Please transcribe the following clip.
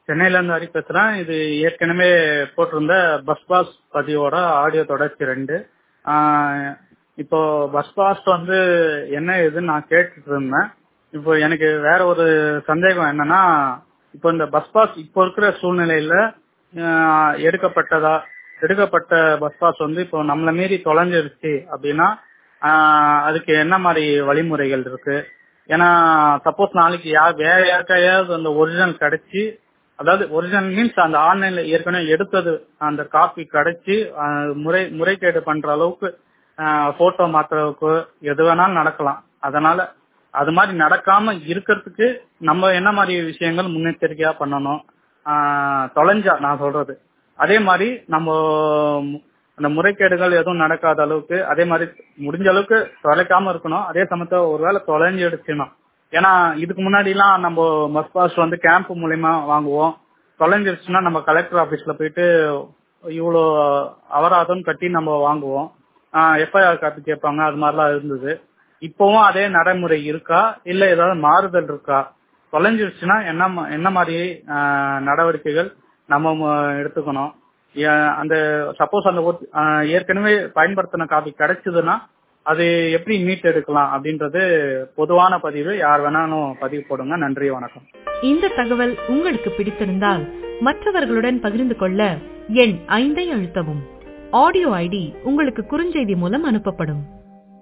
சென்னையில இருந்து ஹரி பேசுறேன். இது ஏற்கனவே போட்டிருந்த பஸ் பாஸ் பதிவோட ஆடியோ தொடர்ச்சி 2. இப்போ பஸ் பாஸ் என்ன ஏதுன்னு நான் கேட்டுட்டு இருந்தேன். இப்போ எனக்கு வேற ஒரு சந்தேகம் என்னன்னா, இப்போ இந்த பஸ் பாஸ் இப்போ இருக்கிற சூழ்நிலையில எடுக்கப்பட்ட பஸ் பாஸ் இப்போ நம்மள மீறி தொலைஞ்சிருச்சு அப்படின்னா அதுக்கு என்ன மாதிரி வழிமுறைகள் இருக்கு? ஏன்னா சப்போஸ் நாளைக்கு வேற யாருக்கையாவது அந்த ஒரிஜினல் கிடைச்சி, அதாவது ஒரிஜினல் மீன்ஸ் அந்த ஆன்லைன்ல ஏற்கனவே எடுத்தது அந்த காப்பி கிடைச்சி முறைகேடு பண்ற அளவுக்கு போட்டோ மாத்துறதுக்கு எது வேணாலும் நடக்கலாம். அதனால அது மாதிரி நடக்காம இருக்கிறதுக்கு நம்ம என்ன மாதிரி விஷயங்கள் முன்னெச்சரிக்கையா பண்ணணும்? தொலைஞ்சா நான் சொல்றது, அதே மாதிரி நம்ம அந்த முறைகேடுகள் எதுவும் நடக்காத அளவுக்கு அதே மாதிரி முடிஞ்ச அளவுக்கு தொலைக்காம இருக்கணும். அதே சமயத்துல ஒருவேளை தொலைஞ்சிடுச்சுன்னா, ஏன்னா இதுக்கு முன்னாடி எல்லாம் நம்ம பஸ் பாஸ் கேம்ப் மூலியமா வாங்குவோம். தொலைஞ்சிருச்சுன்னா நம்ம கலெக்டர் ஆபீஸ்ல போயிட்டு இவ்வளோ அபராதம் கட்டி நம்ம வாங்குவோம். எஃப்ஐஆர் காப்பி கேட்பாங்க. அது மாதிரிலாம் இருந்தது. இப்பவும் அதே நடைமுறை இருக்கா, இல்ல ஏதாவது மாறுதல் இருக்கா? தொலைஞ்சிருச்சுன்னா என்ன மாதிரி நடவடிக்கைகள் நம்ம எடுத்துக்கணும்? அந்த சப்போஸ் அந்த ஏற்கனவே பயன்படுத்தின காப்பி கிடைச்சதுன்னா அது எப்படி மீட் எடுக்கலாம் அப்படின்றது பொதுவான பதிவு. யார் வேணாலும் பதிவு போடுங்க. நன்றி, வணக்கம். இந்த தகவல் உங்களுக்கு பிடித்திருந்தால் மற்றவர்களுடன் பகிர்ந்து கொள்ள எண் 5 அழுத்தவும். ஆடியோ ஐடி உங்களுக்கு குறுஞ்செய்தி மூலம் அனுப்பப்படும்.